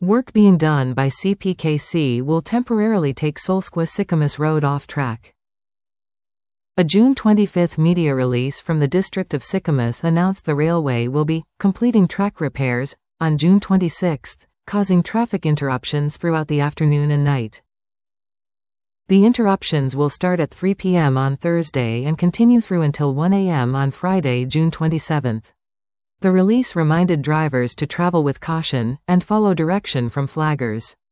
Work being done by CPKC will temporarily take Solsqua-Sicamous Road off track. A June 25 media release from the District of Sicamous announced the railway will be completing track repairs on June 26, causing traffic interruptions throughout the afternoon and night. The interruptions will start at 3 p.m. on Thursday and continue through until 1 a.m. on Friday, June 27. The release reminded drivers to travel with caution and follow direction from flaggers.